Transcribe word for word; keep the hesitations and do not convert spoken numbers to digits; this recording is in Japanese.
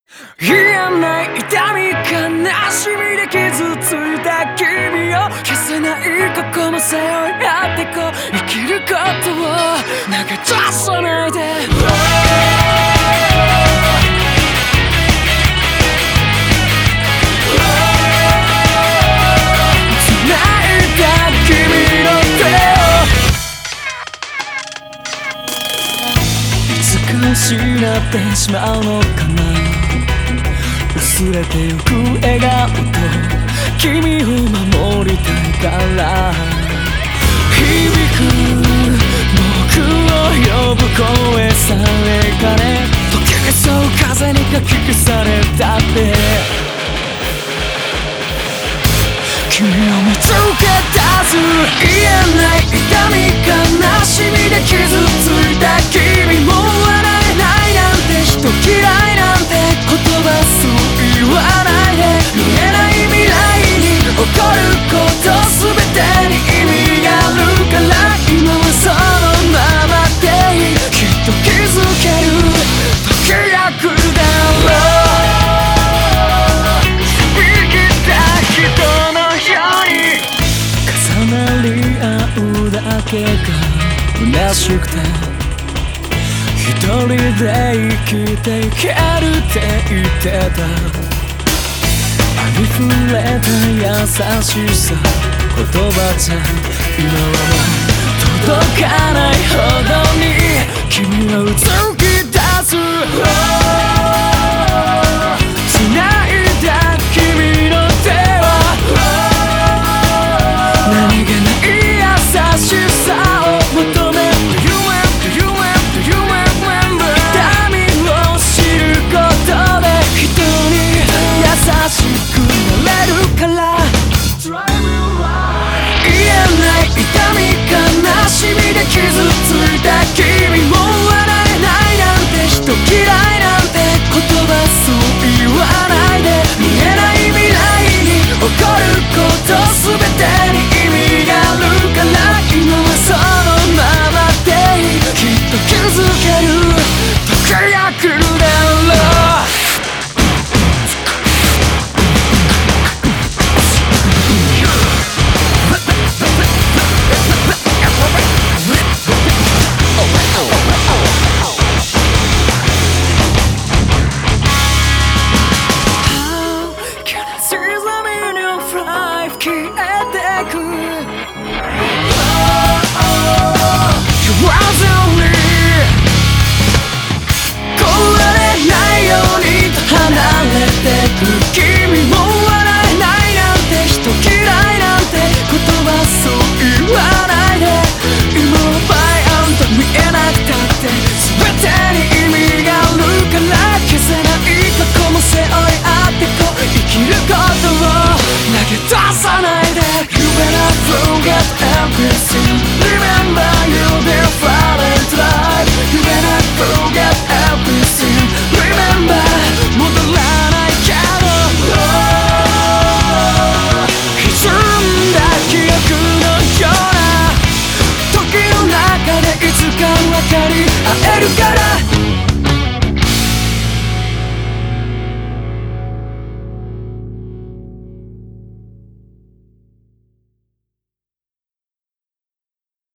言えない痛み悲しみで傷ついた君を消せない過去も背負い合ってこう生きることを投げ出さないで繋いだ君の手をいつか失ってしまうのかな薄れてゆく笑顔と君を守りたいから響く僕を呼ぶ声さえかね時にそう風にかき消されたって君を見つけ出す言えない痛み悲しみで傷ついた君も笑えないなんて人嫌いなんて言葉そう言わないで見えない未来に起こること全てに意味があるから今はそのままでいいきっと気づける時が来るだろう生きた人のように重なり合うだけが虚しくて一人で生きていけるって言ってたありふれた優しさ言葉じゃ今はもう届かないほどに君はうつき出す繋いだ君の手は何気ない優しさを求め優しくなれるから言えない痛み悲しみで傷ついた君も笑えないなんて人嫌いなんて言葉そう言わないで見えない未来に起こること全てに意味があるから今はそのままでいいきっと気づける時が来るだろう離れないようにと離れてく君